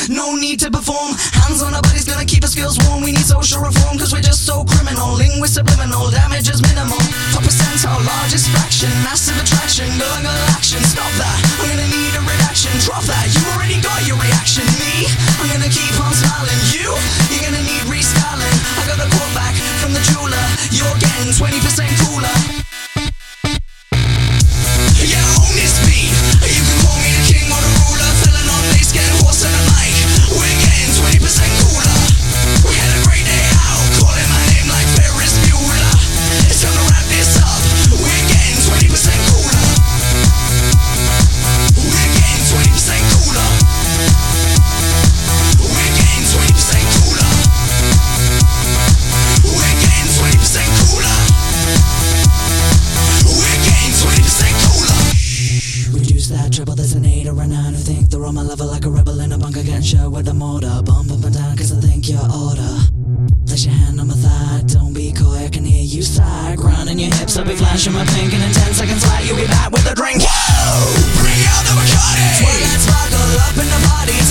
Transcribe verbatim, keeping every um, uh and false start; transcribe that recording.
no need to perform. Hands on our bodies gonna keep us girls warm. We need social reform cause we're just so criminal. Linguist subliminal, damage is minimal. Top percentile, largest fraction. Massive attraction, going all action. Stop that, I'm gonna need a reaction. Drop that, you already got your reaction. Me, I'm gonna keep on smiling. You, you're gonna need restyling. I got a quote back from the jeweler. You're getting twenty percent cooler. Yeah, own this beat. You can call me the king or the ruler. Felon on bass, get horse on the mic. We're getting twenty percent cooler. We had a great day out, calling my name like Ferris Bueller. It's time to wrap this up. We're getting twenty percent cooler. We're getting twenty percent cooler. We're getting twenty percent cooler. We're getting twenty percent cooler. We're getting twenty percent cooler. Reduce that treble, there's an eight or a nine who think they're on my level like a rebel in a bunker getting shot with a mortar. Bump up and down cause I think you're order. Place your hand on my thigh, don't be coy, I can hear you sigh. Grinding your hips, I'll be flashing my pink, and in ten seconds flat, you'll be back with a drink. Whoa! Bring out the Bacardi! Twilight sparkle up in the party.